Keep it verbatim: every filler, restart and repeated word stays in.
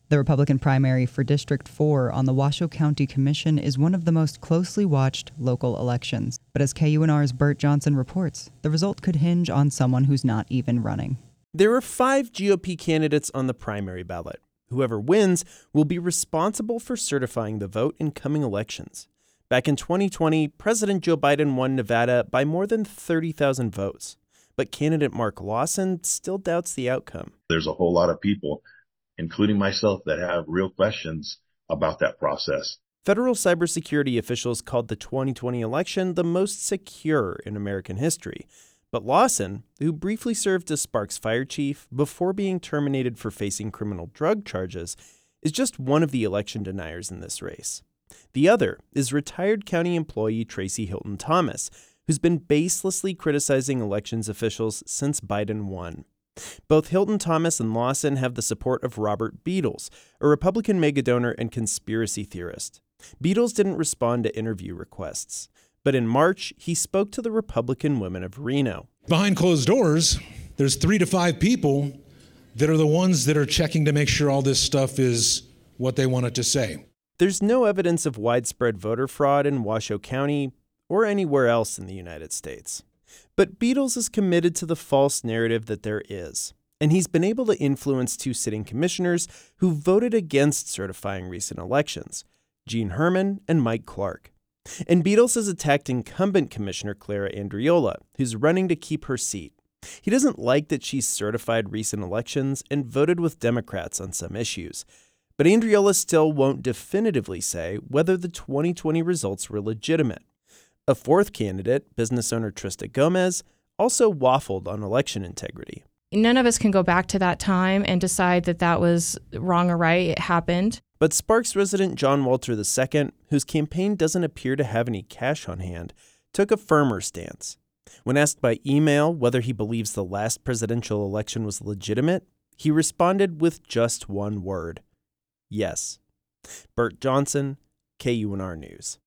The Republican primary for District four on the Washoe County Commission is one of the most closely watched local elections. But as K U N R's Bert Johnson reports, the result could hinge on someone who's not even running. There are five G O P candidates on the primary ballot. Whoever wins will be responsible for certifying the vote in coming elections. Back in twenty twenty, President Joe Biden won Nevada by more than thirty thousand votes. But candidate Mark Lawson still doubts the outcome. There's a whole lot of people, including myself, that have real questions about that process. Federal cybersecurity officials called the twenty twenty election the most secure in American history. But Lawson, who briefly served as Sparks fire chief before being terminated for facing criminal drug charges, is just one of the election deniers in this race. The other is retired county employee Tracy Hilton Thomas, who's been baselessly criticizing elections officials since Biden won. Both Hilton Thomas and Lawson have the support of Robert Beadles, a Republican megadonor and conspiracy theorist. Beadles didn't respond to interview requests, but in March, he spoke to the Republican women of Reno. Behind closed doors, there's three to five people that are the ones that are checking to make sure all this stuff is what they want it to say. There's no evidence of widespread voter fraud in Washoe County or anywhere else in the United States. But Beadles is committed to the false narrative that there is, and he's been able to influence two sitting commissioners who voted against certifying recent elections, Gene Herman and Mike Clark. And Beadles has attacked incumbent Commissioner Clara Andriola, who's running to keep her seat. He doesn't like that she's certified recent elections and voted with Democrats on some issues. But Andriola still won't definitively say whether the twenty twenty results were legitimate. A fourth candidate, business owner Trista Gomez, also waffled on election integrity. None of us can go back to that time and decide that that was wrong or right. It happened. But Sparks resident John Walter the Second, whose campaign doesn't appear to have any cash on hand, took a firmer stance. When asked by email whether he believes the last presidential election was legitimate, he responded with just one word: yes. Bert Johnson, K U N R News.